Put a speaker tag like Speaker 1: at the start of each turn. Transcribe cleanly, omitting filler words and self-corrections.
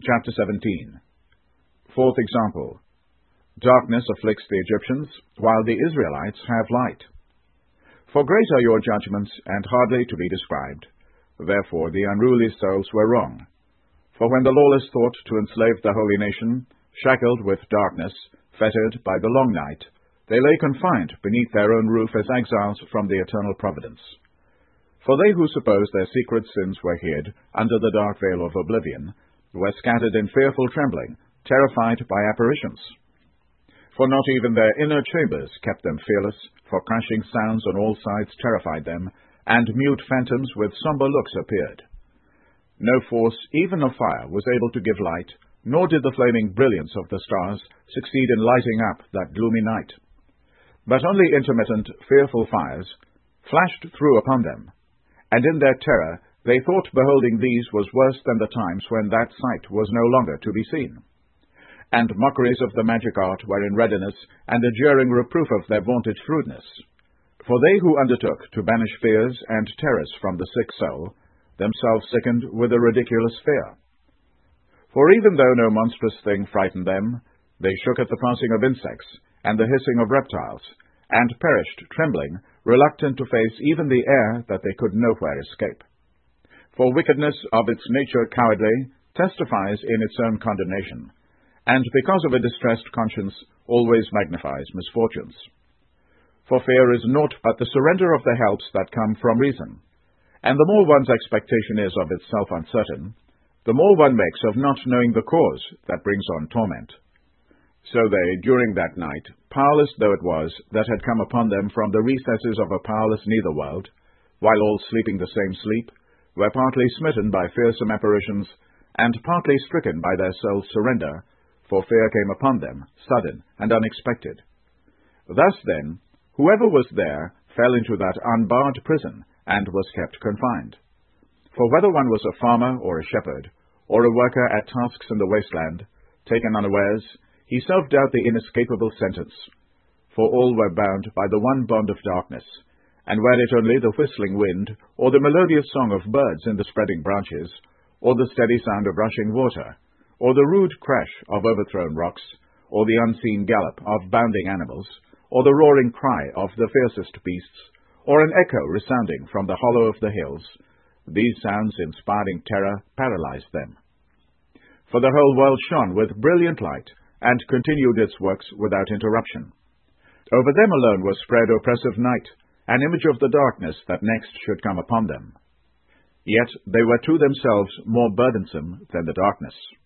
Speaker 1: Chapter 17. Fourth example. Darkness afflicts the Egyptians, while the Israelites have light. For great are your judgments, and hardly to be described. Therefore the unruly souls were wrong. For when the lawless thought to enslave the holy nation, shackled with darkness, fettered by the long night, they lay confined beneath their own roof as exiles from the eternal providence. For they who supposed their secret sins were hid under the dark veil of oblivion were scattered in fearful trembling, terrified by apparitions. For not even their inner chambers kept them fearless, for crashing sounds on all sides terrified them, and mute phantoms with somber looks appeared. No force, even of fire, was able to give light, nor did the flaming brilliance of the stars succeed in lighting up that gloomy night. But only intermittent, fearful fires flashed through upon them, and in their terror they thought beholding these was worse than the times when that sight was no longer to be seen. And mockeries of the magic art were in readiness, and a jeering reproof of their vaunted shrewdness. For they who undertook to banish fears and terrors from the sick soul, themselves sickened with a ridiculous fear. For even though no monstrous thing frightened them, they shook at the passing of insects, and the hissing of reptiles, and perished trembling, reluctant to face even the air that they could nowhere escape. For wickedness of its nature cowardly testifies in its own condemnation, and because of a distressed conscience always magnifies misfortunes. For fear is naught but the surrender of the helps that come from reason, and the more one's expectation is of itself uncertain, the more one makes of not knowing the cause that brings on torment. So they, during that night, powerless though it was that had come upon them from the recesses of a powerless netherworld, while all sleeping the same sleep, were partly smitten by fearsome apparitions, and partly stricken by their soul's surrender, for fear came upon them, sudden and unexpected. Thus then, whoever was there fell into that unbarred prison, and was kept confined. For whether one was a farmer or a shepherd, or a worker at tasks in the wasteland, taken unawares, he served out the inescapable sentence. For all were bound by the one bond of darkness, and were it only the whistling wind, or the melodious song of birds in the spreading branches, or the steady sound of rushing water, or the rude crash of overthrown rocks, or the unseen gallop of bounding animals, or the roaring cry of the fiercest beasts, or an echo resounding from the hollow of the hills, these sounds inspiring terror paralyzed them. For the whole world shone with brilliant light, and continued its works without interruption. Over them alone was spread oppressive night, an image of the darkness that next should come upon them. Yet they were to themselves more burdensome than the darkness.